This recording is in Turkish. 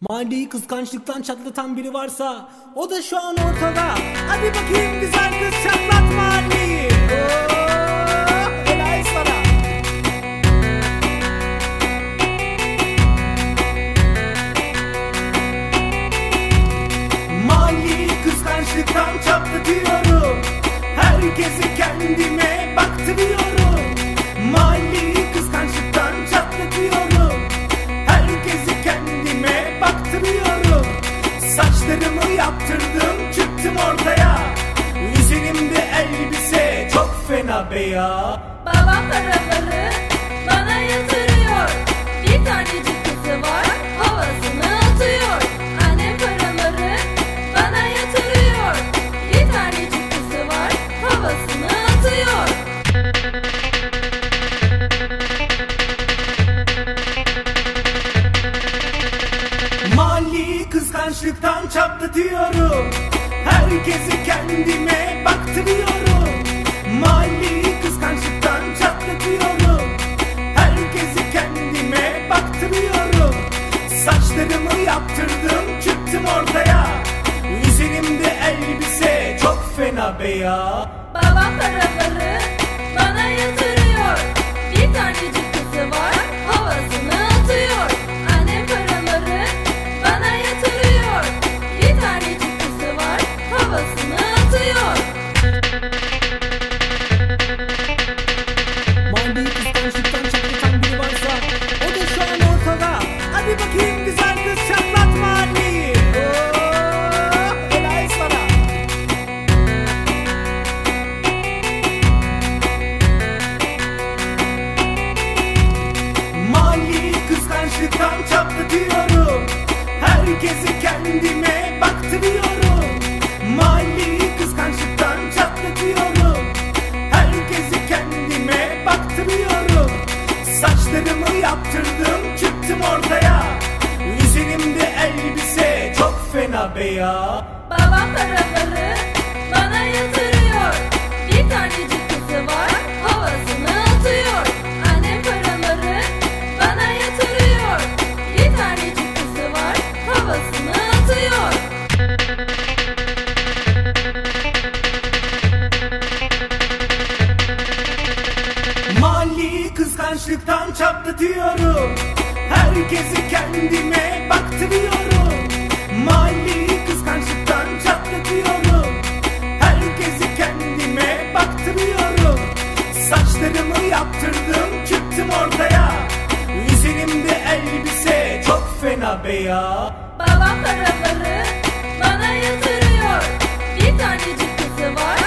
Mahalleyi kıskançlıktan çatlatan biri varsa o da şu an ortada. Hadi bakayım güzel kız, çatlat mahalleyi. Helal sana. Mahalleyi kıskançlıktan çatlatıyorum. Herkesi kendime baktırıyorum. Mahalleyi kıskançlıktan çatlatıyorum. Herkesi kendime baktırıyorum. Saçlarımı yaptırdım, çıktım ortaya. Üzerimde elbise çok fena be ya. Babam paraları bana yatırıyor. Bir tanecik kızı var, havasını atıyor. Annem paraları bana yatırıyor. Bir tanecik kızı var, havasını atıyor. Mahalleyi kıskançlıktan çatlatıyorum. Herkesi kendime baktırıyorum. Mahalleyi kıskançlıktan çatlatıyorum. Herkesi kendime baktırıyorum. Saçlarımı yaptırdım, çıktım ortaya. Üzerimde elbise çok fena be ya. Babam paraları bana yatırıyor. Bir tanecik kızı var, havasını atıyor. Annem paraları bana yatırıyor. Bir tanecik kızı var, havasını atıyor. Mahalleyi kıskançlıktan çatlatan biri varsa o da şu an ortada. Hadi bakayım güzel kız, çatlat mahalleyi. Helal sana. Mahalleyi kıskançlıktan çatlatıyorum. Herkesi kendime baktırıyorum. Mahalleyi kıskançlıktan çatlatıyorum. Herkesi kendime baktırıyorum. Saçlarımı yaptırdım, çıktım ortaya. Üzerimde elbise çok fena be ya. Babam paraları bana yatırıyor. Bir tanecik kızı var, havasını atıyor. Annem paraları bana yatırıyor. Bir tanecik kızı var, havasını atıyor. Mahalleyi kıskançlıktan çatlatıyorum. Herkesi kendime baktırıyorum. Mahalleyi kıskançlıktan çatlatıyorum. Herkesi kendime baktırıyorum. Saçlarımı yaptırdım, çıktım ortaya. Üzerimde elbise çok fena be ya. Babam paraları bana yatırıyor. Bir tanecik kızı var,